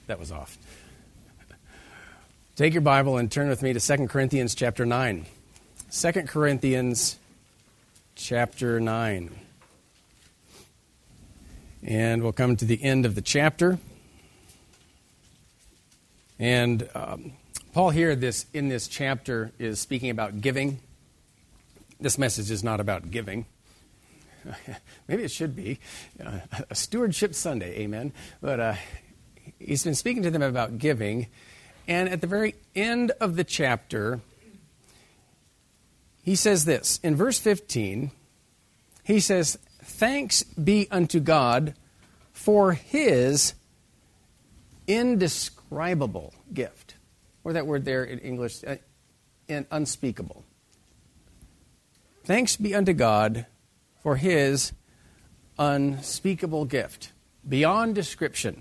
That was off. Take your Bible and turn with me to 2 Corinthians chapter 9. 2 Corinthians chapter 9. And we'll come to the end of the chapter. And Paul here in this chapter is speaking about giving. This message is not about giving. Maybe it should be. A stewardship Sunday, amen. But he's been speaking to them about giving. And at the very end of the chapter, he says this. In verse 15, he says, "Thanks be unto God for His indescribable gift." Or that word there in English, unspeakable. Thanks be unto God for His unspeakable gift, beyond description.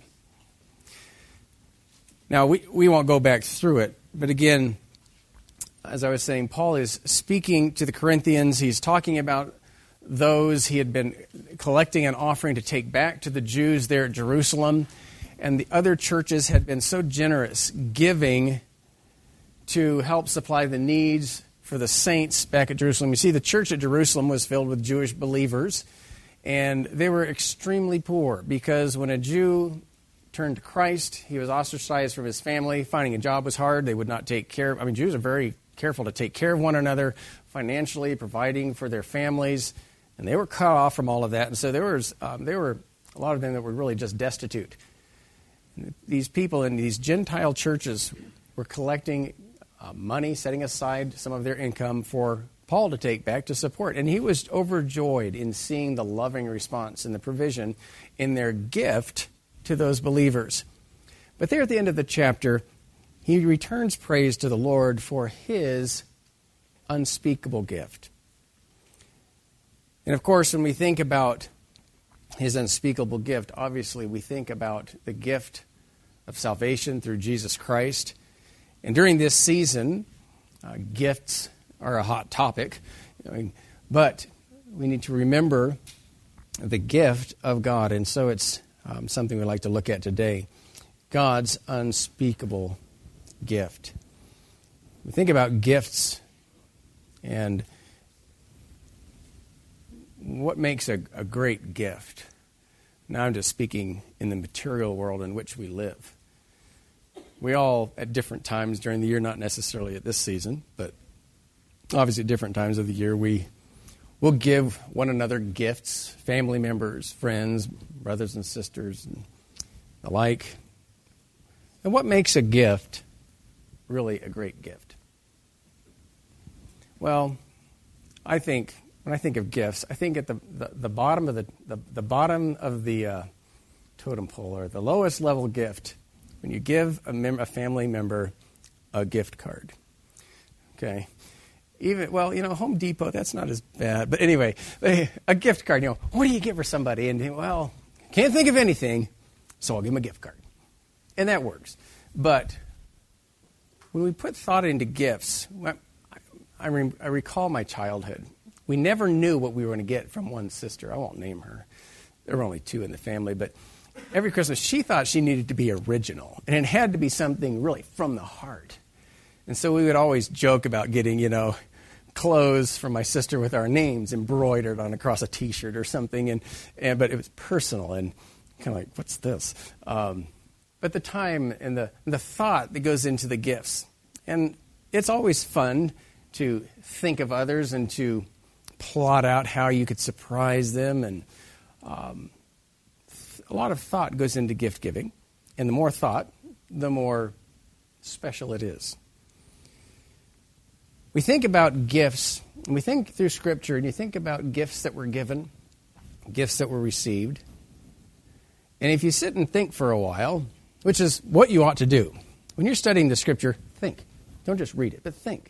Now, we won't go back through it, but again, as I was saying, Paul is speaking to the Corinthians. He's talking about those he had been collecting an offering to take back to the Jews there at Jerusalem, and the other churches had been so generous, giving to help supply the needs for the saints back at Jerusalem. You see, the church at Jerusalem was filled with Jewish believers, and they were extremely poor because when a Jew turned to Christ, he was ostracized from his family. Finding a job was hard. They would not take care. Jews are very careful to take care of one another, financially providing for their families, and they were cut off from all of that. And so there were a lot of them that were really just destitute. And these people in these Gentile churches were collecting money, setting aside some of their income for Paul to take back to support. And he was overjoyed in seeing the loving response and the provision in their gift to those believers. But there at the end of the chapter, he returns praise to the Lord for His unspeakable gift. And of course, when we think about His unspeakable gift, obviously we think about the gift of salvation through Jesus Christ. And during this season, gifts are a hot topic. But we need to remember the gift of God. And so it's something we'd like to look at today. God's unspeakable gift. We think about gifts and what makes a great gift. Now I'm just speaking in the material world in which we live. We all, at different times during the year, not necessarily at this season, but obviously at different times of the year, we'll give one another gifts, family members, friends, brothers and sisters, and the like. And what makes a gift really a great gift? Well, when I think of gifts, I think at the bottom of the bottom of the totem pole, or the lowest level gift, when you give a family member a gift card. Okay. Home Depot, that's not as bad. But anyway, a gift card, what do you give for somebody? And, can't think of anything, so I'll give them a gift card. And that works. But when we put thought into gifts, I recall my childhood. We never knew what we were going to get from one sister. I won't name her. There were only two in the family, but every Christmas she thought she needed to be original. And it had to be something really from the heart. And so we would always joke about getting, clothes from my sister with our names embroidered on across a T-shirt or something. But it was personal and kind of like, what's this? But the time and the thought that goes into the gifts. And it's always fun to think of others and to plot out how you could surprise them. And a lot of thought goes into gift giving. And the more thought, the more special it is. We think about gifts, and we think through Scripture, and you think about gifts that were given, gifts that were received. And if you sit and think for a while, which is what you ought to do, when you're studying the Scripture, think. Don't just read it, but think.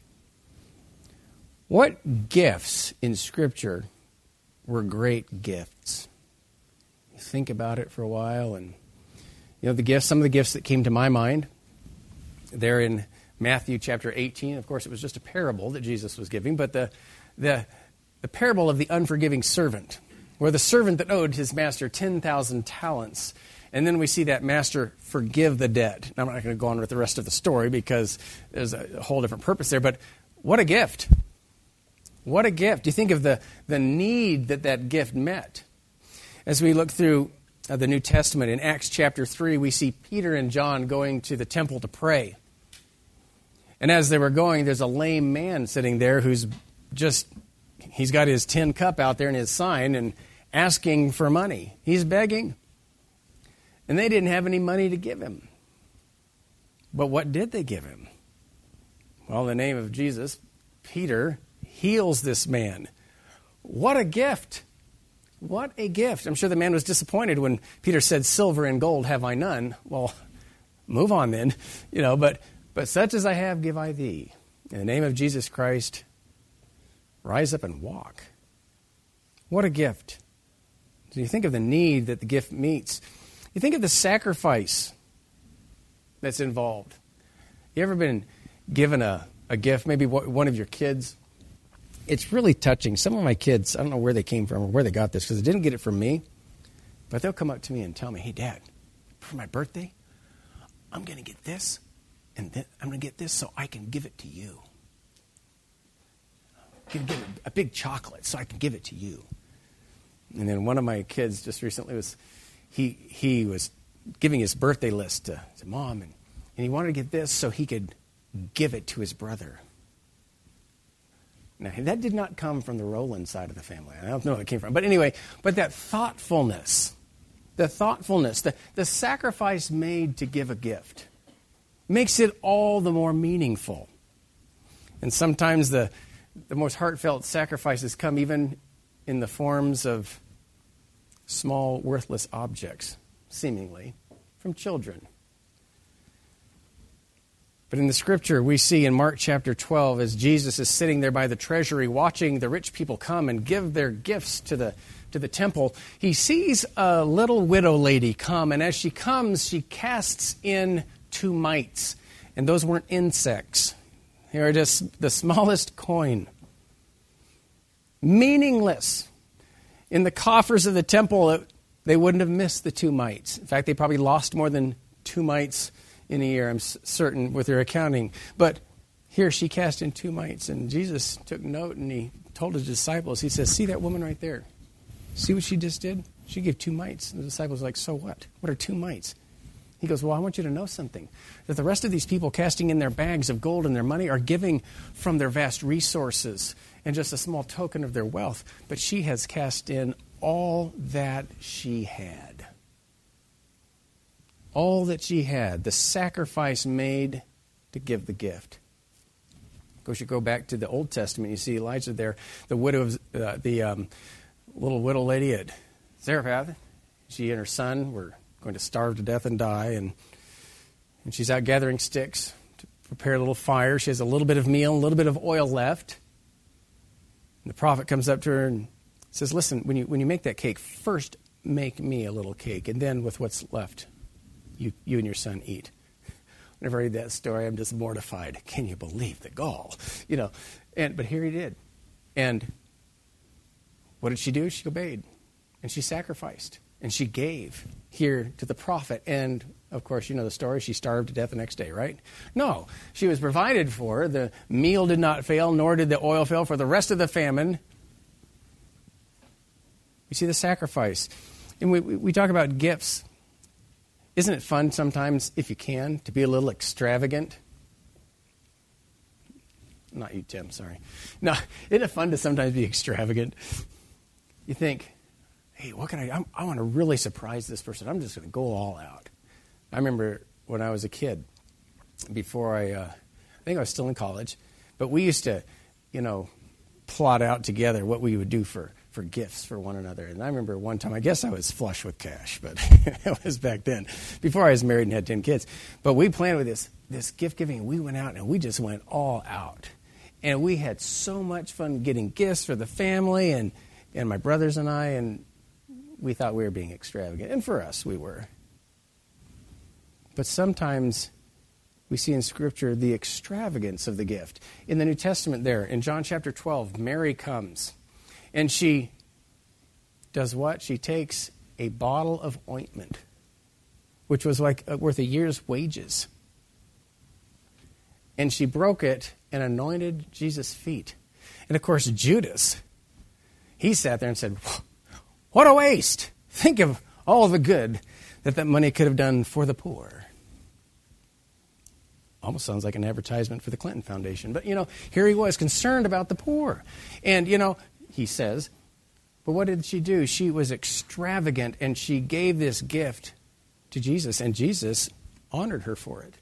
What gifts in Scripture were great gifts? You think about it for a while, and some of the gifts that came to my mind, they're in Matthew chapter 18. Of course, it was just a parable that Jesus was giving, but the parable of the unforgiving servant, where the servant that owed his master 10,000 talents And then we see that master forgive the debt. Now, I'm not going to go on with the rest of the story because there's a whole different purpose there, but what a gift. What a gift. You think of the need that gift met. As we look through the New Testament, in Acts chapter 3, we see Peter and John going to the temple to pray. And as they were going, there's a lame man sitting there he's got his tin cup out there and his sign and asking for money. He's begging. And they didn't have any money to give him. But what did they give him? Well, in the name of Jesus, Peter heals this man. What a gift. What a gift. I'm sure the man was disappointed when Peter said, silver and gold have I none. Well, move on then. But such as I have give I thee. In the name of Jesus Christ, rise up and walk. What a gift. So you think of the need that the gift meets. You think of the sacrifice that's involved. You ever been given a gift, maybe one of your kids? It's really touching. Some of my kids, I don't know where they came from or where they got this, because they didn't get it from me, but they'll come up to me and tell me, hey, Dad, for my birthday, I'm going to get this, and then I'm going to get this so I can give it to you. I'm going to get a big chocolate so I can give it to you. And then one of my kids just recently he was giving his birthday list to Mom, and he wanted to get this so he could give it to his brother. Now, that did not come from the Rowland side of the family. I don't know where it came from. But anyway, that thoughtfulness, the sacrifice made to give a gift makes it all the more meaningful. And sometimes the most heartfelt sacrifices come even in the forms of small, worthless objects, seemingly, from children. But in the scripture, we see in Mark chapter 12, as Jesus is sitting there by the treasury watching the rich people come and give their gifts to the temple, he sees a little widow lady come, and as she comes, she casts in 2 mites. And those weren't insects. They are just the smallest coin. Meaningless. In the coffers of the temple, they wouldn't have missed the 2 mites. In fact, they probably lost more than 2 mites in a year, I'm certain, with their accounting. But here she cast in 2 mites, and Jesus took note, and he told his disciples, he says, see that woman right there? See what she just did? She gave 2 mites. And the disciples were like, so what? What are 2 mites? He goes, well, I want you to know something. That the rest of these people casting in their bags of gold and their money are giving from their vast resources and just a small token of their wealth. But she has cast in all that she had. All that she had, the sacrifice made to give the gift. Of course, you go back to the Old Testament, you see Elijah there, the widow of the little widow lady at Zarephath. She and her son were going to starve to death and die, and she's out gathering sticks to prepare a little fire. She has a little bit of meal, a little bit of oil left. And the prophet comes up to her and says, listen, when you make that cake, first make me a little cake, and then with what's left, you and your son eat. Whenever I read that story, I'm just mortified. Can you believe the gall? But here he did. And what did she do? She obeyed. And she sacrificed. And she gave here to the prophet. And, of course, you know the story. She starved to death the next day, right? No. She was provided for. The meal did not fail, nor did the oil fail for the rest of the famine. We see the sacrifice. And we talk about gifts. Isn't it fun sometimes, if you can, to be a little extravagant? Not you, Tim, sorry. No, isn't it fun to sometimes be extravagant? You think, hey, what can I want to really surprise this person. I'm just going to go all out. I remember when I was a kid, before I think I was still in college, but we used to, plot out together what we would do for gifts for one another. And I remember one time, I guess I was flush with cash, but it was back then, before I was married and had 10 kids. But we planned with this gift giving. We went out and we just went all out. And we had so much fun getting gifts for the family and my brothers and I, and we thought we were being extravagant. And for us, we were. But sometimes we see in Scripture the extravagance of the gift. In the New Testament there, in John chapter 12, Mary comes. And she does what? She takes a bottle of ointment. which was like worth a year's wages. And she broke it and anointed Jesus' feet. And of course, Judas, he sat there and said, "What a waste. Think of all the good that money could have done for the poor." Almost sounds like an advertisement for the Clinton Foundation. But, here he was concerned about the poor. And, he says, but what did she do? She was extravagant, and she gave this gift to Jesus, and Jesus honored her for it.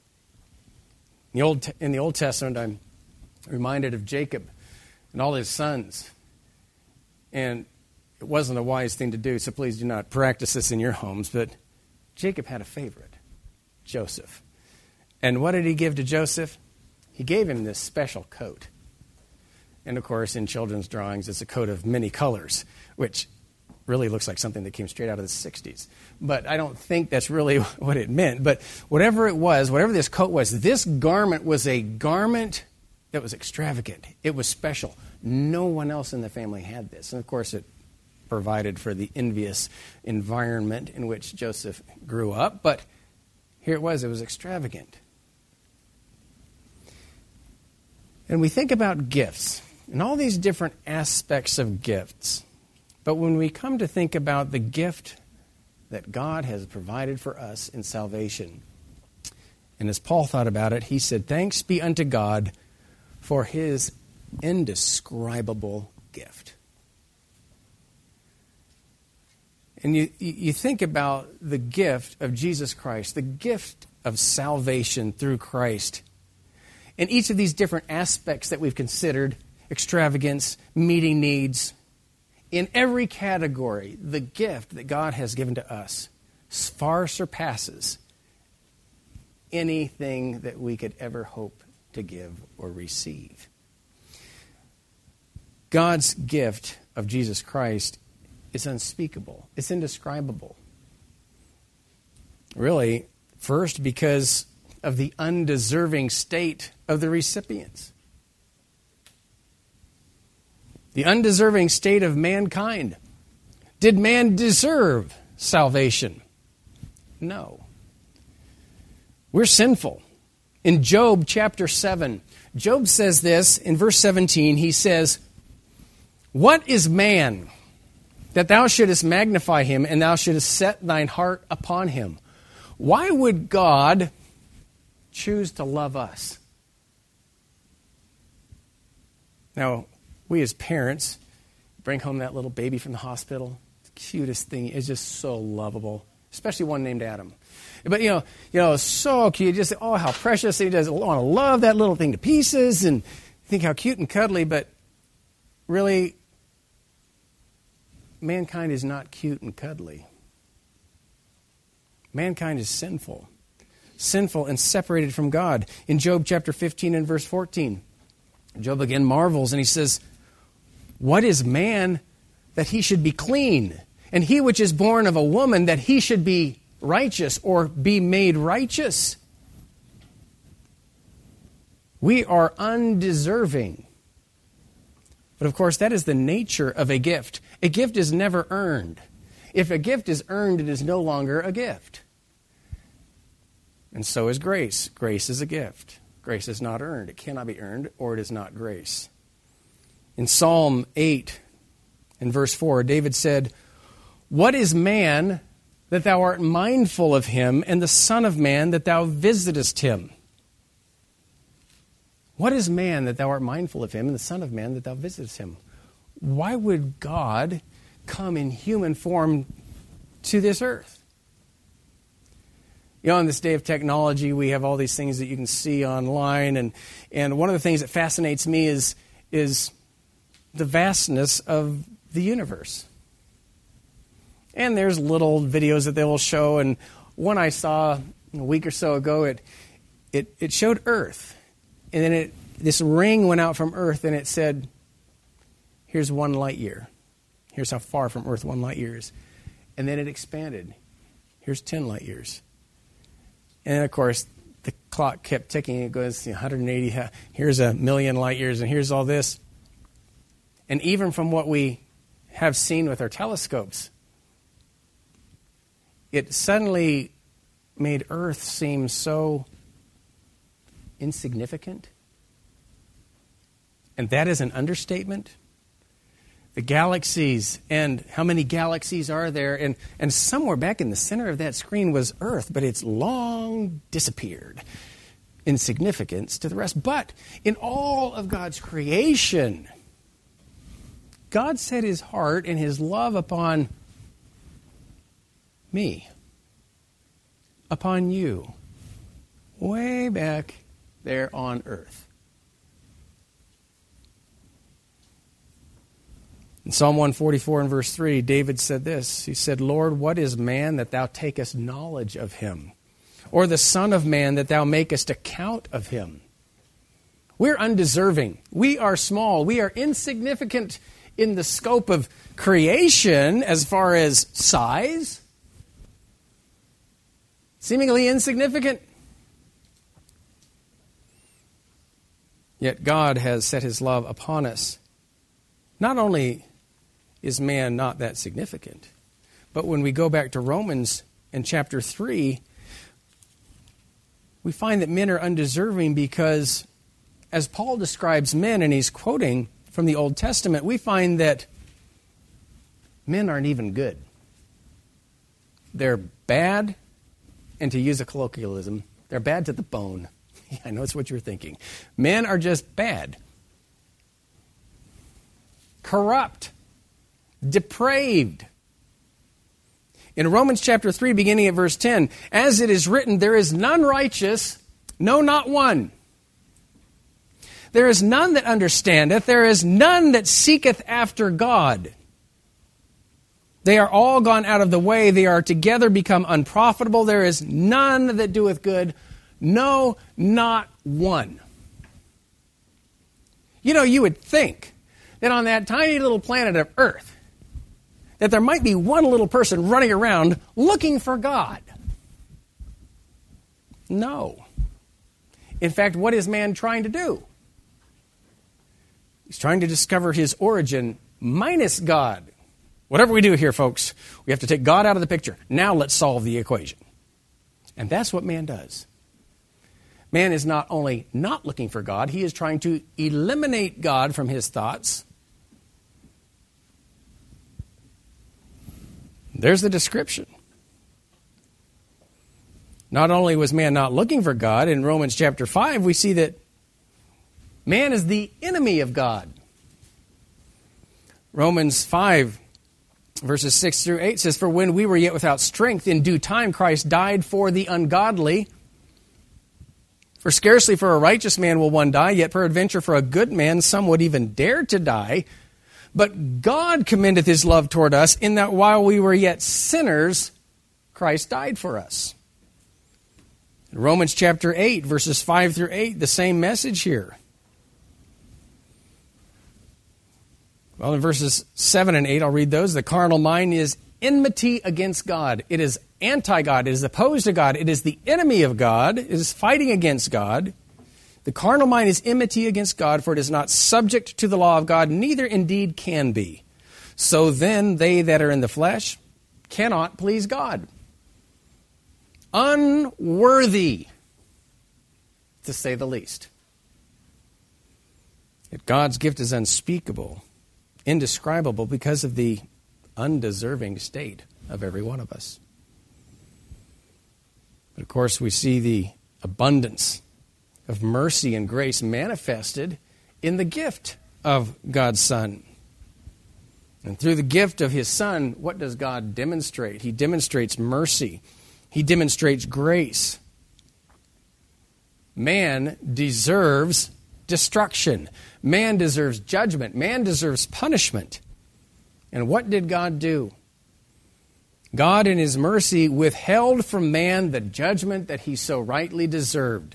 In the Old Testament, I'm reminded of Jacob and all his sons. And it wasn't a wise thing to do, so please do not practice this in your homes. But Jacob had a favorite, Joseph. And what did he give to Joseph? He gave him this special coat. And of course, in children's drawings, it's a coat of many colors, which really looks like something that came straight out of the 60s. But I don't think that's really what it meant. But whatever it was, whatever this coat was, this garment was a garment that was extravagant. It was special. No one else in the family had this. And of course, it provided for the envious environment in which Joseph grew up. But here it was extravagant. And we think about gifts and all these different aspects of gifts. But when we come to think about the gift that God has provided for us in salvation, and as Paul thought about it, he said, "Thanks be unto God for his indescribable gift." And you think about the gift of Jesus Christ, the gift of salvation through Christ. And each of these different aspects that we've considered, extravagance, meeting needs, in every category, the gift that God has given to us far surpasses anything that we could ever hope to give or receive. God's gift of Jesus Christ is unspeakable. It's indescribable. Really, first, because of the undeserving state of the recipients. The undeserving state of mankind. Did man deserve salvation? No. We're sinful. In Job chapter 7, Job says this in verse 17. He says, "What is man that thou shouldest magnify him, and thou shouldest set thine heart upon him?" Why would God choose to love us? Now, we as parents bring home that little baby from the hospital. The cutest thing. It's just so lovable, especially one named Adam. But, so cute. Just, oh, how precious. He does want to love that little thing to pieces and think how cute and cuddly. But really, mankind is not cute and cuddly. Mankind is sinful. Sinful and separated from God. In Job chapter 15 and verse 14, Job again marvels and he says, "What is man that he should be clean? And he which is born of a woman that he should be righteous or be made righteous?" We are undeserving. But of course, that is the nature of a gift. A gift is never earned. If a gift is earned, it is no longer a gift. And so is grace. Grace is a gift. Grace is not earned. It cannot be earned, or it is not grace. In Psalm 8, in verse 4, David said, "What is man that thou art mindful of him, and the Son of Man that thou visitest him?" What is man that thou art mindful of him, and the Son of Man that thou visitest him? Why would God come in human form to this earth? On this day of technology, we have all these things that you can see online, and one of the things that fascinates me is the vastness of the universe. And there's little videos that they will show, and one I saw a week or so ago, it showed Earth, and then this ring went out from Earth, and it said, "Here's 1 light year. Here's how far from Earth 1 light year is." And then it expanded. Here's 10 light years. And then, of course, the clock kept ticking. It goes 180. Here's 1,000,000 light years, and here's all this. And even from what we have seen with our telescopes, it suddenly made earth seem so insignificant? And that is an understatement. The galaxies, and how many galaxies are there? And somewhere back in the center of that screen was Earth, but it's long disappeared in significance to the rest. But in all of God's creation, God set his heart and his love upon me, upon you, way back there on earth. In Psalm 144 and verse 3, David said this. He said, Lord, what is man that thou takest knowledge of him? Or the son of man that thou makest account of him? We're undeserving. We are small. We are insignificant in the scope of creation as far as size. Seemingly insignificant. Yet God has set his love upon us. Not only is man not that significant, but when we go back to Romans in chapter 3, we find that men are undeserving because, as Paul describes men, and he's quoting from the Old Testament, we find that men aren't even good. They're bad, and to use a colloquialism, they're bad to the bone. Yeah, I know it's what you're thinking. Men are just bad. Corrupt. Depraved. In Romans chapter 3, beginning at verse 10, as it is written, there is none righteous, no, not one. There is none that understandeth, there is none that seeketh after God. They are all gone out of the way, they are together become unprofitable, there is none that doeth good, no, not one. You know, you would think that on that tiny little planet of Earth, that there might be one little person running around looking for God. No. In fact, what is man trying to do? He's trying to discover his origin minus God. Whatever we do here, folks, we have to take God out of the picture. Now let's solve the equation. And that's what man does. Man is not only not looking for God, he is trying to eliminate God from his thoughts. There's the description. Not only was man not looking for God, in Romans chapter 5, we see that man is the enemy of God. Romans 5, verses 6 through 8 says, for when we were yet without strength, in due time Christ died for the ungodly. For scarcely for a righteous man will one die, yet peradventure for a good man some would even dare to die. But God commendeth his love toward us, in that while we were yet sinners, Christ died for us. In Romans chapter 8, verses 5 through 8, the same message here. Well, in verses 7 and 8, I'll read those. The carnal mind is enmity against God. It is anti-God. It is opposed to God. It is the enemy of God. It is fighting against God. The carnal mind is enmity against God, for it is not subject to the law of God, neither indeed can be. So then they that are in the flesh cannot please God. Unworthy, to say the least. Yet God's gift is unspeakable, indescribable, because of the undeserving state of every one of us. But of course, we see the abundance of mercy and grace manifested in the gift of God's Son. And through the gift of his Son, what does God demonstrate? He demonstrates mercy. He demonstrates grace. Man deserves destruction. Man deserves judgment. Man deserves punishment. And what did God do? God in his mercy withheld from man the judgment that he so rightly deserved.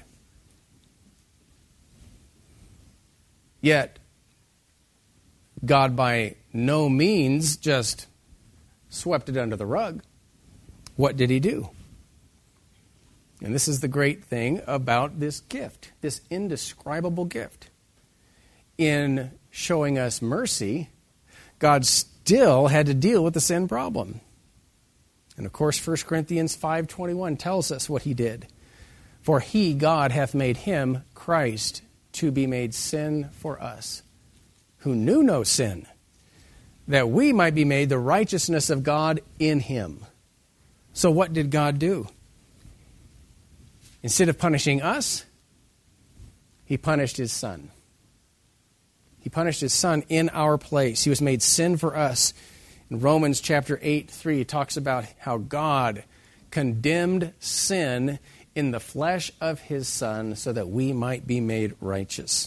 Yet, God by no means just swept it under the rug. What did he do? And this is the great thing about this gift, this indescribable gift. In showing us mercy, God still had to deal with the sin problem. And of course, 1 Corinthians 5:21 tells us what he did. For he, God, hath made him, Christ, to be made sin for us, who knew no sin, that we might be made the righteousness of God in him. So what did God do? Instead of punishing us, he punished his Son. He punished his Son in our place. He was made sin for us. In Romans chapter 8:3, it talks about how God condemned sin in the flesh of his Son so that we might be made righteous.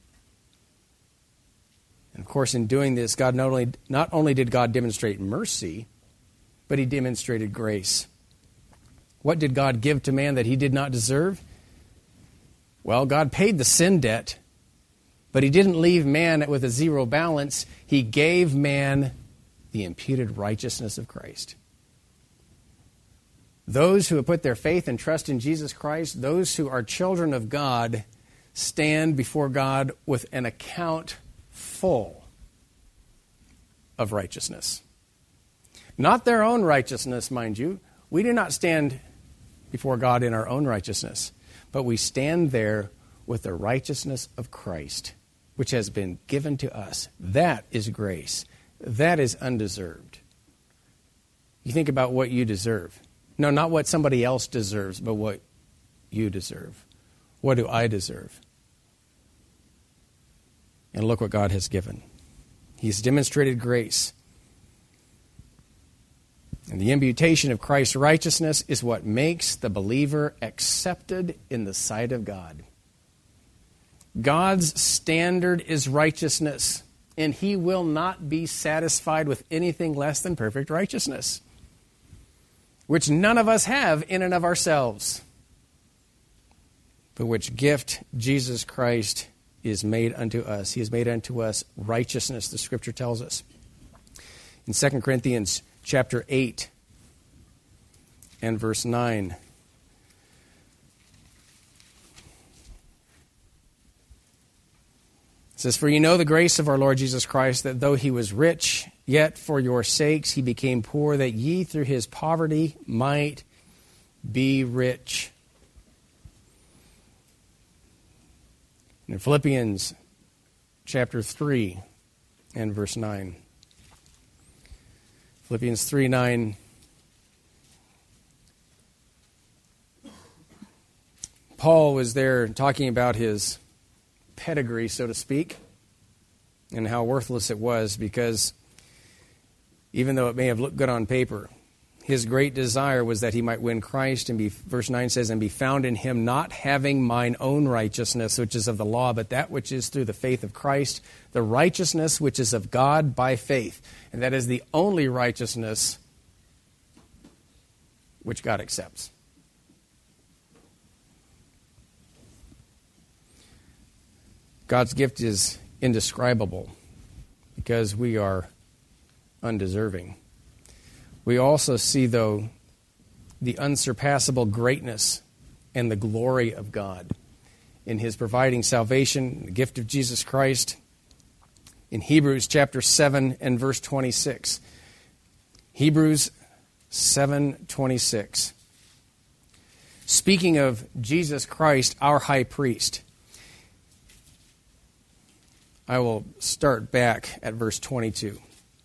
And of course, in doing this, God not only did God demonstrate mercy, but he demonstrated grace. What did God give to man that he did not deserve? Well, God paid the sin debt, but he didn't leave man with a zero balance. He gave man the imputed righteousness of Christ. Those who have put their faith and trust in Jesus Christ, those who are children of God, stand before God with an account full of righteousness. Not their own righteousness, mind you. We do not stand before God in our own righteousness, but we stand there with the righteousness of Christ, which has been given to us. That is grace. That is undeserved. You think about what you deserve. No, not what somebody else deserves, but what you deserve. What do I deserve? And look what God has given. He's demonstrated grace. And the imputation of Christ's righteousness is what makes the believer accepted in the sight of God. God's standard is righteousness, and he will not be satisfied with anything less than perfect righteousness, which none of us have in and of ourselves, but which gift Jesus Christ is made unto us. He has made unto us righteousness, the Scripture tells us. In 2 Corinthians chapter 8 and verse 9, it says, For ye know the grace of our Lord Jesus Christ, that though he was rich, yet for your sakes he became poor, that ye through his poverty might be rich. In Philippians chapter 3 and verse 9. Philippians 3:9. Paul was there talking about his pedigree, so to speak, and how worthless it was, because even though it may have looked good on paper, his great desire was that he might win Christ, and verse 9 says, and be found in him, not having mine own righteousness, which is of the law, but that which is through the faith of Christ, the righteousness which is of God by faith. And that is the only righteousness which God accepts. God's gift is indescribable because we are undeserving. We also see, though, the unsurpassable greatness and the glory of God in his providing salvation, the gift of Jesus Christ. In Hebrews chapter 7 and verse 26. Hebrews 7:26. Speaking of Jesus Christ, our high priest, I will start back at verse 22.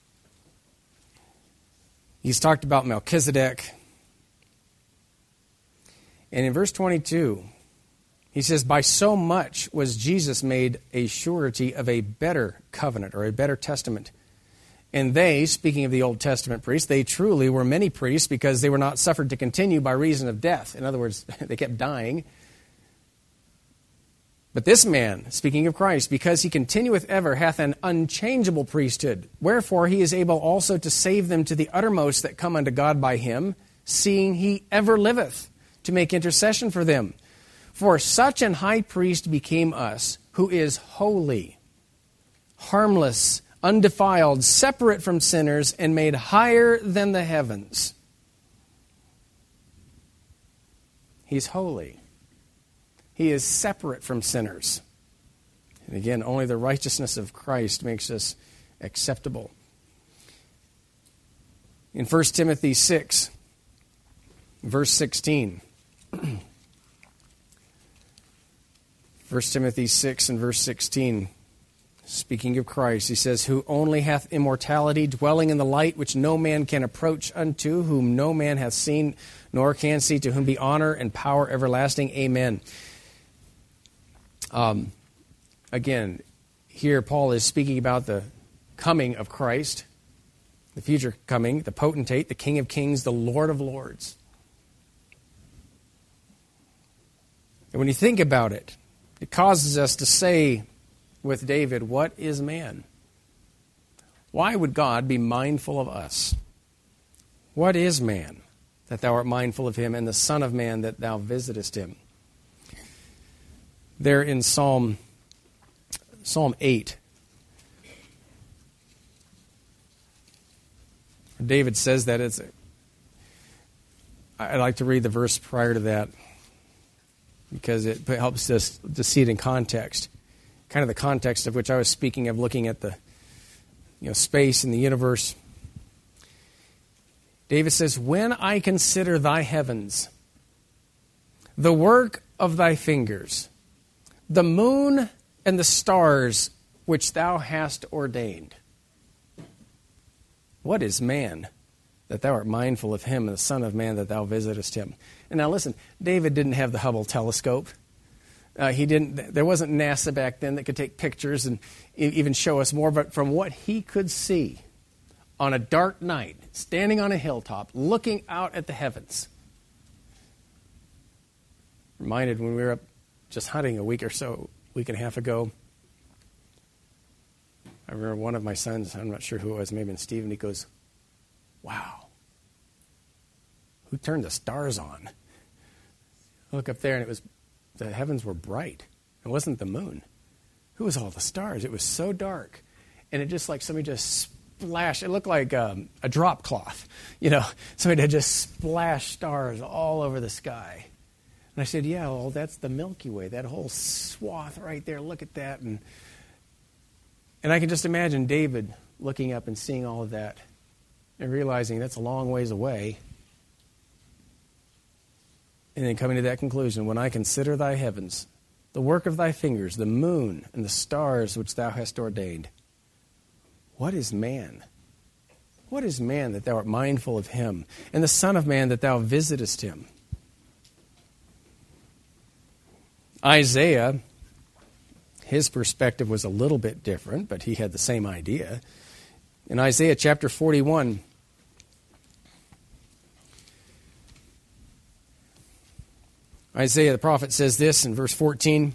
He's talked about Melchizedek. And in verse 22, he says, by so much was Jesus made a surety of a better covenant, or a better testament. And they, speaking of the Old Testament priests, they truly were many priests because they were not suffered to continue by reason of death. In other words, they kept dying. But this man, speaking of Christ, because he continueth ever, hath an unchangeable priesthood. Wherefore he is able also to save them to the uttermost that come unto God by him, seeing he ever liveth, to make intercession for them. For such an high priest became us, who is holy, harmless, undefiled, separate from sinners, and made higher than the heavens. He's holy. He is separate from sinners. And again, only the righteousness of Christ makes us acceptable. In 1 Timothy 6 Verse 16. 1 Timothy 6 and verse 16. Speaking of Christ, he says, who only hath immortality, dwelling in the light which no man can approach unto, whom no man hath seen nor can see, to whom be honor and power everlasting. Amen. Again, here Paul is speaking about the coming of Christ, the future coming, the potentate, the King of Kings, the Lord of Lords. And when you think about it, it causes us to say with David, what is man? Why would God be mindful of us? What is man, that thou art mindful of him, and the Son of Man, that thou visitest him? There in Psalm 8, David says that I'd like to read the verse prior to that because it helps us to see it in context. Kind of the context of which I was speaking of, looking at the space and the universe. David says, when I consider thy heavens, the work of thy fingers, the moon and the stars which thou hast ordained. What is man, that thou art mindful of him, and the Son of Man, that thou visitest him? And now listen, David didn't have the Hubble telescope. There wasn't NASA back then that could take pictures and even show us more, but from what he could see on a dark night, standing on a hilltop, looking out at the heavens. Reminded when we were up just hunting a week and a half ago. I remember one of my sons, I'm not sure who it was, maybe Stephen, he goes, wow, who turned the stars on? I look up there and the heavens were bright. It wasn't the moon. Who was all the stars? It was so dark. And it just like somebody just splashed. It looked like a drop cloth. Somebody had just splashed stars all over the sky. And I said, yeah, well, that's the Milky Way, that whole swath right there. Look at that. And I can just imagine David looking up and seeing all of that and realizing that's a long ways away. And then coming to that conclusion, when I consider thy heavens, the work of thy fingers, the moon and the stars which thou hast ordained, what is man? What is man, that thou art mindful of him, and the Son of Man, that thou visitest him? Isaiah, his perspective was a little bit different, but he had the same idea. In Isaiah chapter 41, Isaiah the prophet says this in verse 14.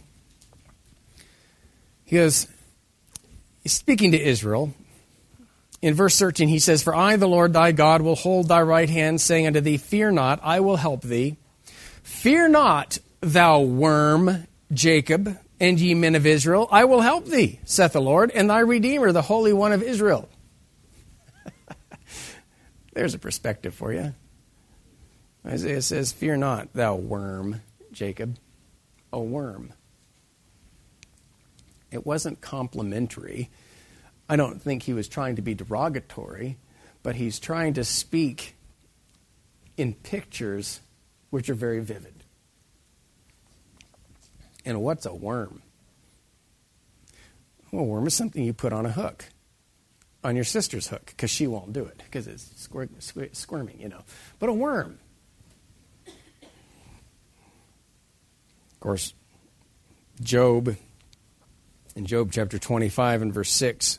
He goes, he's speaking to Israel. In verse 13 he says, for I, the Lord thy God, will hold thy right hand, saying unto thee, fear not, I will help thee. Fear not, thou worm, Jacob, and ye men of Israel, I will help thee, saith the Lord, and thy Redeemer, the Holy One of Israel. There's a perspective for you. Isaiah says, fear not, thou worm, Jacob. A worm. It wasn't complimentary. I don't think he was trying to be derogatory, but he's trying to speak in pictures which are very vivid. And what's a worm? Well, a worm is something you put on a hook, on your sister's hook, because she won't do it, because it's squirming, But a worm. Of course, Job, in Job chapter 25 and verse 6,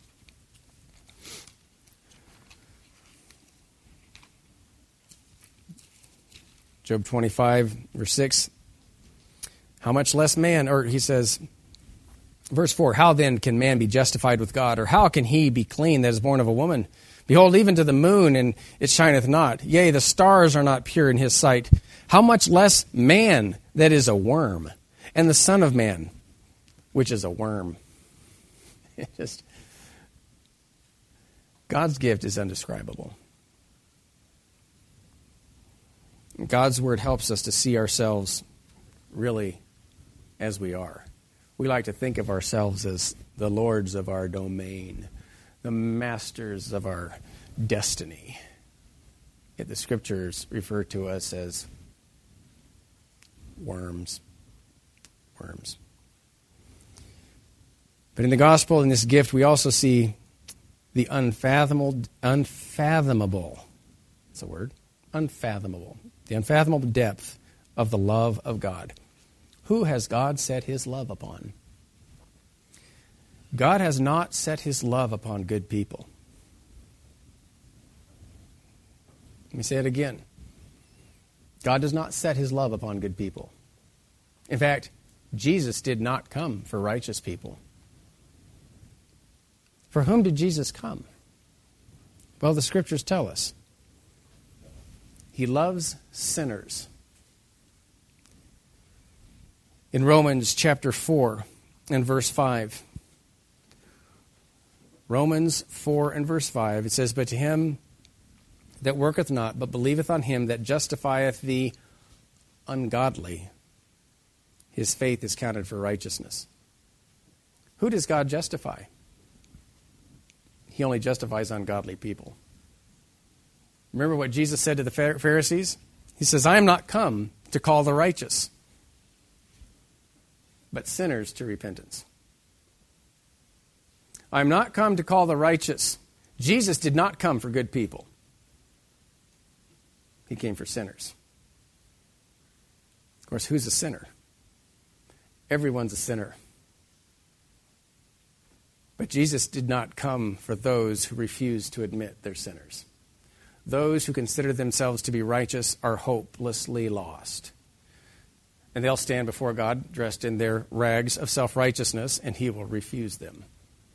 Job 25, verse 6, how much less man, or he says, verse 4, how then can man be justified with God, or how can he be clean that is born of a woman? Behold, even to the moon, and it shineth not. Yea, the stars are not pure in his sight. How much less man that is a worm, and the Son of Man, which is a worm. God's gift is indescribable. God's word helps us to see ourselves really as we are. We like to think of ourselves as the lords of our domain, the masters of our destiny. Yet the Scriptures refer to us as worms. Worms. But in the gospel, in this gift, we also see the unfathomable, it's a word, unfathomable, the unfathomable depth of the love of God. Who has God set his love upon? God has not set his love upon good people. Let me say it again. God does not set his love upon good people. In fact, Jesus did not come for righteous people. For whom did Jesus come? Well, the Scriptures tell us. He loves sinners. In Romans chapter 4 and verse 5. Romans 4 and verse 5, it says, "But to him that worketh not, but believeth on him that justifieth the ungodly, his faith is counted for righteousness." Who does God justify? He only justifies ungodly people. Remember what Jesus said to the Pharisees? He says, "I am not come to call the righteous, but sinners to repentance." I am not come to call the righteous. Jesus did not come for good people. He came for sinners. Of course, who's a sinner? Everyone's a sinner. But Jesus did not come for those who refuse to admit they're sinners. Those who consider themselves to be righteous are hopelessly lost. And they'll stand before God dressed in their rags of self-righteousness, and he will refuse them.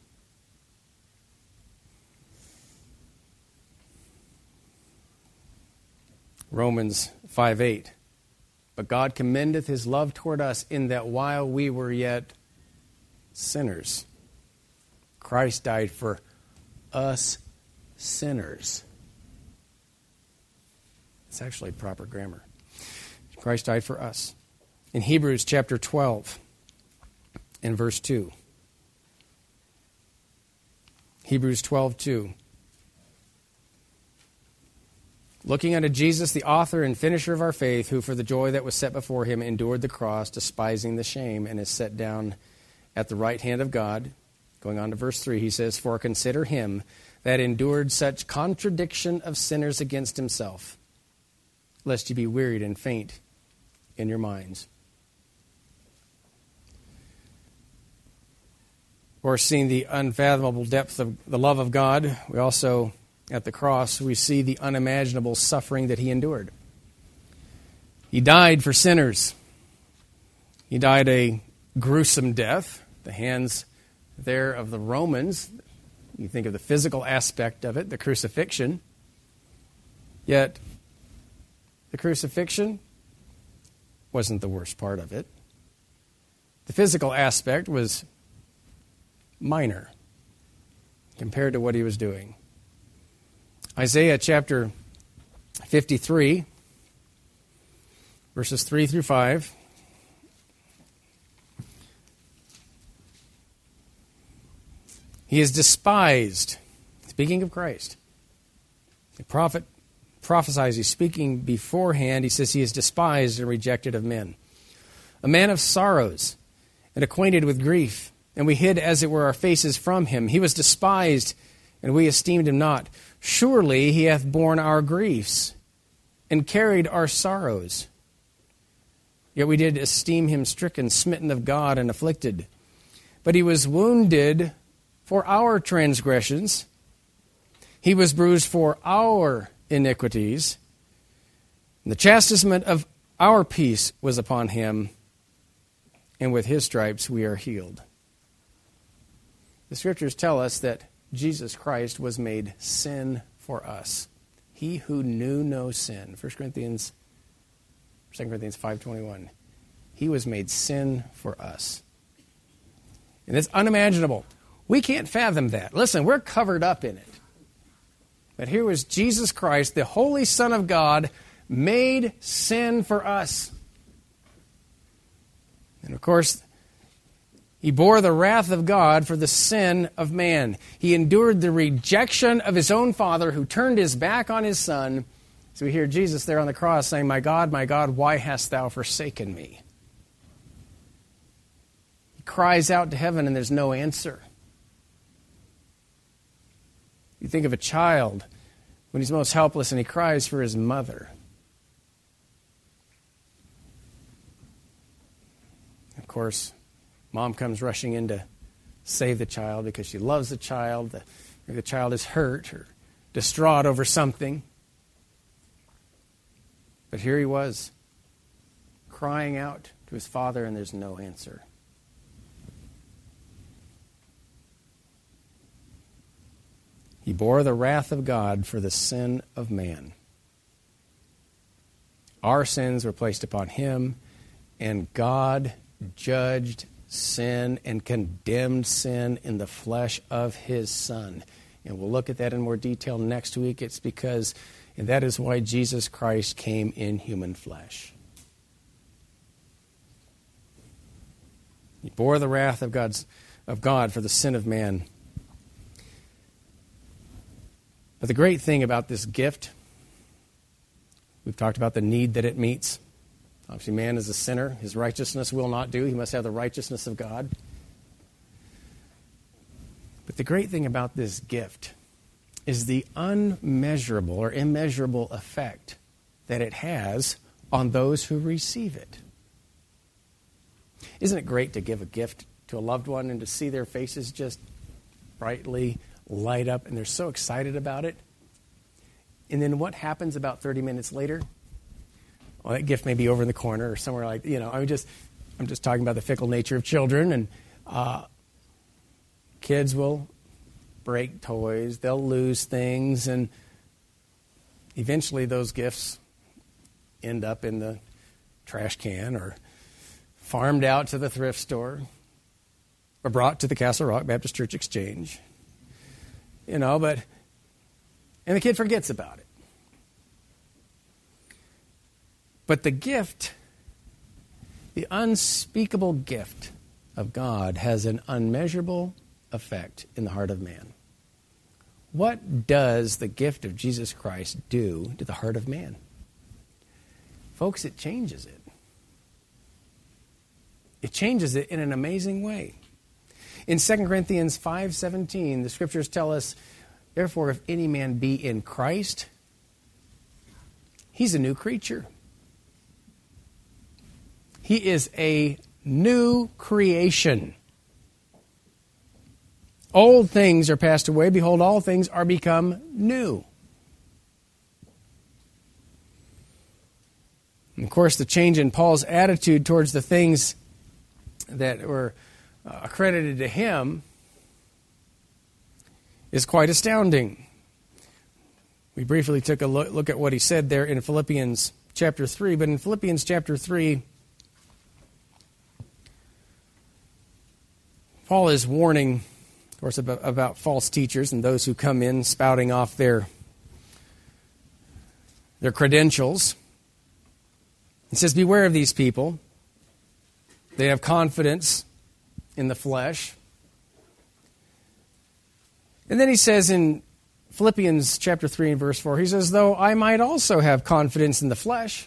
Romans 5:8. "But God commendeth his love toward us in that while we were yet sinners, Christ died for us sinners." It's actually proper grammar. Christ died for us. In Hebrews chapter 12 and verse 2. Hebrews 12:2. "Looking unto Jesus, the author and finisher of our faith, who for the joy that was set before him endured the cross, despising the shame, and is set down at the right hand of God." Going on to verse 3, he says, "For consider him that endured such contradiction of sinners against himself, lest ye be wearied and faint in your minds." Or seeing the unfathomable depth of the love of God, we also, at the cross, we see the unimaginable suffering that he endured. He died for sinners. He died a gruesome death, the hands there of the Romans. You think of the physical aspect of it, the crucifixion. Yet, the crucifixion wasn't the worst part of it. The physical aspect was minor compared to what he was doing. Isaiah chapter 53, verses 3 through 5. "He is despised." Speaking of Christ. The prophet prophesies, he's speaking beforehand. He says he is despised and rejected of men. "A man of sorrows and acquainted with grief. And we hid, as it were, our faces from him. He was despised, and we esteemed him not. Surely he hath borne our griefs and carried our sorrows. Yet we did esteem him stricken, smitten of God, and afflicted. But he was wounded for our transgressions. He was bruised for our iniquities. And the chastisement of our peace was upon him, and with his stripes we are healed." The Scriptures tell us that Jesus Christ was made sin for us. He who knew no sin. 2 Corinthians 5:21. He was made sin for us. And it's unimaginable. We can't fathom that. Listen, we're covered up in it. But here was Jesus Christ, the Holy Son of God, made sin for us. And of course, he bore the wrath of God for the sin of man. He endured the rejection of his own Father, who turned his back on his Son, So we hear Jesus there on the cross saying, my God, why hast thou forsaken me? He cries out to heaven and there's no answer. You think of a child when he's most helpless and he cries for his mother. Of course, mom comes rushing in to save the child because she loves the child. The child is hurt or distraught over something. But here he was, crying out to his father, and there's no answer. He bore the wrath of God for the sin of man. Our sins were placed upon him, and God judged sin and condemned sin in the flesh of his Son. And we'll look at that in more detail next week. It's because, and that is why Jesus Christ came in human flesh. He bore the wrath of God for the sin of man. But the great thing about this gift, we've talked about the need that it meets. Obviously, man is a sinner. His righteousness will not do. He must have the righteousness of God. But the great thing about this gift is the unmeasurable or immeasurable effect that it has on those who receive it. Isn't it great to give a gift to a loved one and to see their faces just brightly light up and they're so excited about it? And then what happens about 30 minutes later? Well, that gift may be over in the corner or somewhere like, I'm just talking about the fickle nature of children, and kids will break toys, they'll lose things, and eventually those gifts end up in the trash can or farmed out to the thrift store or brought to the Castle Rock Baptist Church Exchange. And the kid forgets about it. But the gift, the unspeakable gift of God, has an unmeasurable effect in the heart of man. What does the gift of Jesus Christ do to the heart of man? Folks, it changes it. It changes it in an amazing way. In 2 Corinthians 5:17, the scriptures tell us, therefore, if any man be in Christ, he's a new creature. He is a new creation. Old things are passed away. Behold, all things are become new. And of course, the change in Paul's attitude towards the things that were accredited to him is quite astounding. We briefly took a look at what he said there in Philippians chapter 3. But in Philippians chapter 3, Paul is warning, of course, about false teachers and those who come in spouting off their credentials. He says, beware of these people. They have confidence in the flesh. And then he says in Philippians chapter 3 and verse 4, he says, though I might also have confidence in the flesh.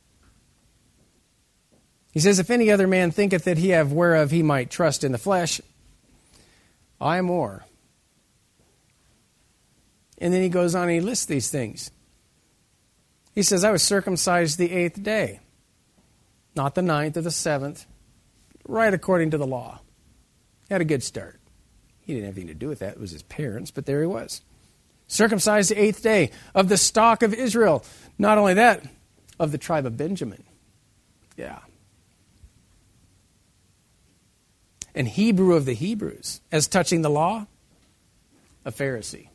He says, if any other man thinketh that he have whereof he might trust in the flesh, I more. And then he goes on and he lists these things. He says, I was circumcised the 8th day, not the 9th or the 7th, right according to the law. Had a good start. He didn't have anything to do with that. It was his parents, but there he was. Circumcised the 8th day, of the stock of Israel. Not only that, of the tribe of Benjamin. Yeah. An Hebrew of the Hebrews. As touching the law, a Pharisee.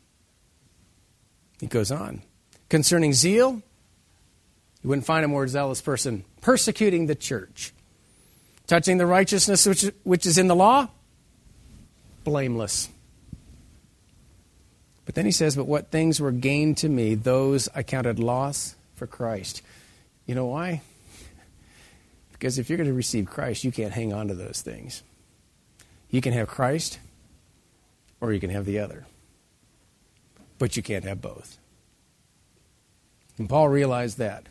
He goes on. Concerning zeal, you wouldn't find a more zealous person persecuting the church. Touching the righteousness which is in the law, blameless. But then he says, but what things were gained to me, those I counted loss for Christ. You know why? Because if you're going to receive Christ, you can't hang on to those things. You can have Christ, or you can have the other. But you can't have both. And Paul realized that.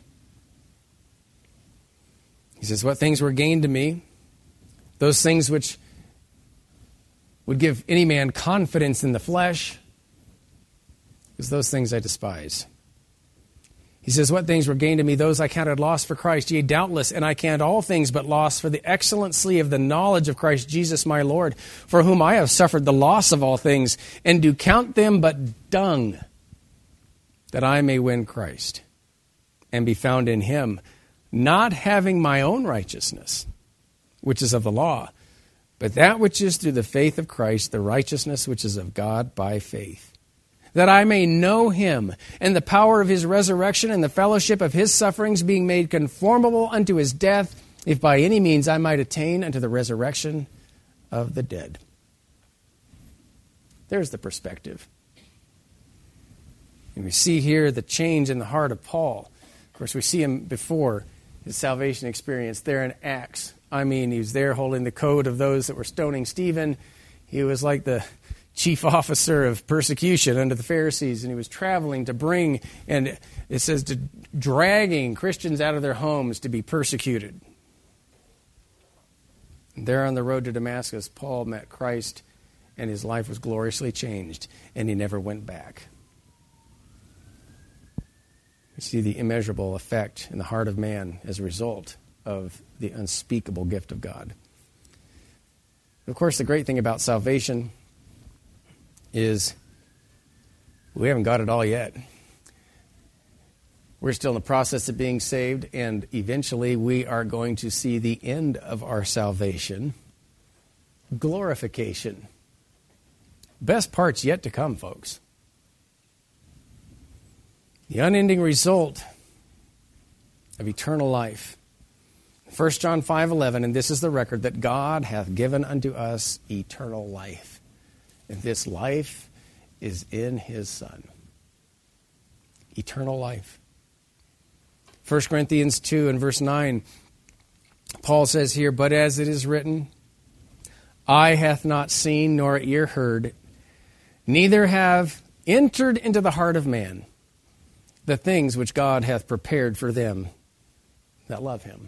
He says, what things were gained to me, those things which would give any man confidence in the flesh, because those things I despise. He says, what things were gained to me, those I counted loss for Christ. Yea, doubtless, and I count all things but loss for the excellency of the knowledge of Christ Jesus my Lord, for whom I have suffered the loss of all things, and do count them but dung, that I may win Christ, and be found in him, not having my own righteousness, which is of the law, but that which is through the faith of Christ, the righteousness which is of God by faith, that I may know him, and the power of his resurrection, and the fellowship of his sufferings, being made conformable unto his death, if by any means I might attain unto the resurrection of the dead. There's the perspective. And we see here the change in the heart of Paul. Of course, we see him before his salvation experience there in Acts. I mean, he was there holding the coat of those that were stoning Stephen. He was like the chief officer of persecution under the Pharisees, and he was traveling to bring, and it says, to dragging Christians out of their homes to be persecuted. And there on the road to Damascus, Paul met Christ, and his life was gloriously changed, and he never went back. We see the immeasurable effect in the heart of man as a result of the unspeakable gift of God. Of course, the great thing about salvation is we haven't got it all yet. We're still in the process of being saved, and eventually we are going to see the end of our salvation, glorification. Best part's yet to come, folks. The unending result of eternal life. 1 John 5:11, and this is the record, that God hath given unto us eternal life. And this life is in his Son. Eternal life. 1 Corinthians 2 and verse 9, Paul says here, but as it is written, eye hath not seen nor ear heard, neither have entered into the heart of man the things which God hath prepared for them that love him.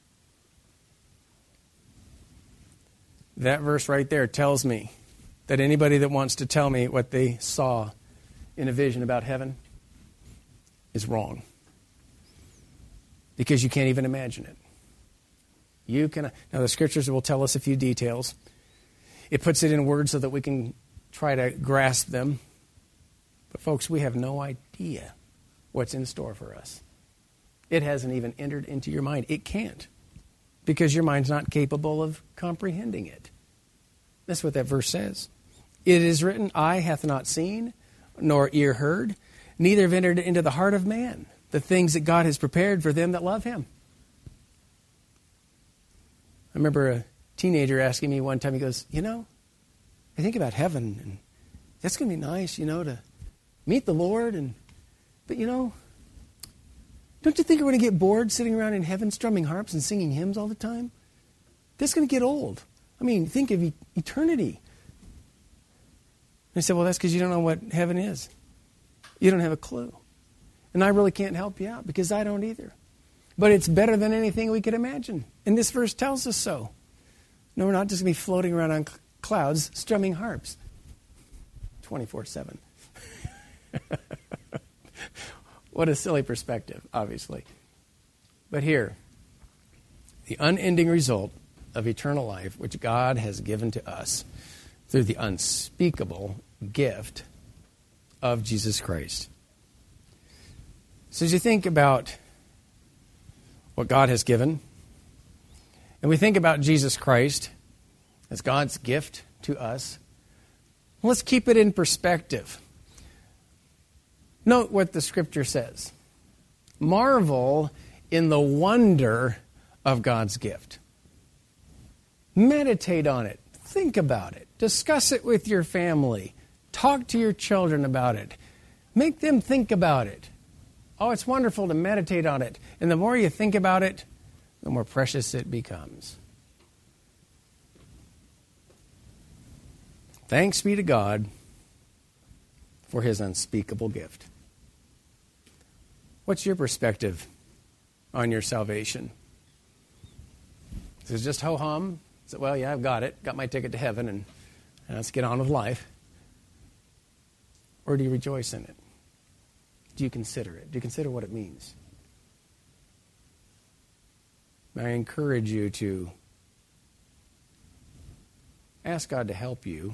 That verse right there tells me that anybody that wants to tell me what they saw in a vision about heaven is wrong. Because you can't even imagine it. Now the scriptures will tell us a few details. It puts it in words so that we can try to grasp them. But folks, we have no idea what's in store for us. It hasn't even entered into your mind. It can't. Because your mind's not capable of comprehending it. That's what that verse says. It is written, eye hath not seen, nor ear heard, neither have entered into the heart of man the things that God has prepared for them that love him. I remember a teenager asking me one time, he goes, I think about heaven, and that's going to be nice, to meet the Lord, but don't you think we're going to get bored sitting around in heaven strumming harps and singing hymns all the time? That's going to get old. Think of eternity. I said, well, that's because you don't know what heaven is. You don't have a clue. And I really can't help you out because I don't either. But it's better than anything we could imagine. And this verse tells us so. No, we're not just going to be floating around on clouds strumming harps 24/7. What a silly perspective, obviously. But here, the unending result of eternal life, which God has given to us through the unspeakable gift of Jesus Christ. So as you think about what God has given, and we think about Jesus Christ as God's gift to us, let's keep it in perspective. Note what the Scripture says. Marvel in the wonder of God's gift. Meditate on it. Think about it. Discuss it with your family. Talk to your children about it. Make them think about it. Oh, it's wonderful to meditate on it. And the more you think about it, the more precious it becomes. Thanks be to God for his unspeakable gift. What's your perspective on your salvation? Is it just ho-hum? Is it, well, yeah, I've got it. Got my ticket to heaven, and let's get on with life. Or do you rejoice in it? Do you consider it? Do you consider what it means? I encourage you to ask God to help you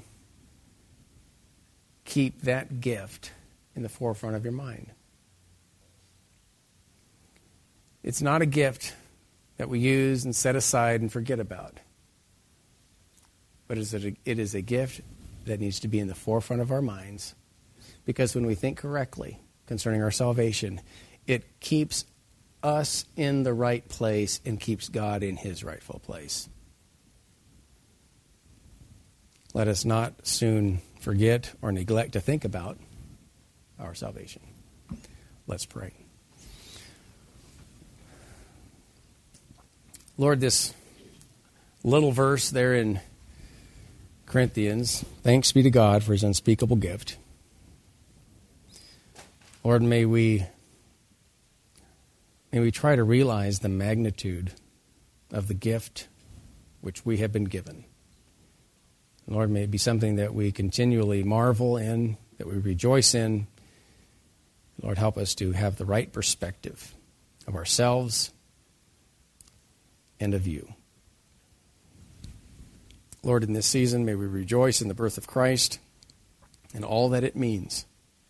keep that gift in the forefront of your mind. It's not a gift that we use and set aside and forget about. But it is a gift that needs to be in the forefront of our minds, because when we think correctly concerning our salvation, it keeps us in the right place and keeps God in his rightful place. Let us not soon forget or neglect to think about our salvation. Let's pray. Lord, this little verse there in Corinthians, thanks be to God for his unspeakable gift. Lord, may we try to realize the magnitude of the gift which we have been given. Lord, may it be something that we continually marvel in, that we rejoice in. Lord, help us to have the right perspective of ourselves and of you. Lord, in this season, may we rejoice in the birth of Christ and all that it means.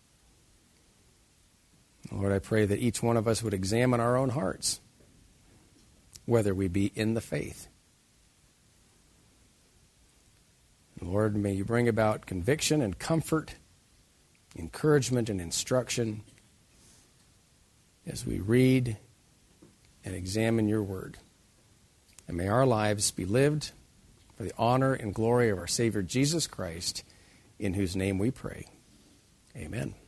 Lord, I pray that each one of us would examine our own hearts, whether we be in the faith. Lord, may you bring about conviction and comfort, encouragement and instruction as we read and examine your word. And may our lives be lived for the honor and glory of our Savior Jesus Christ, in whose name we pray. Amen.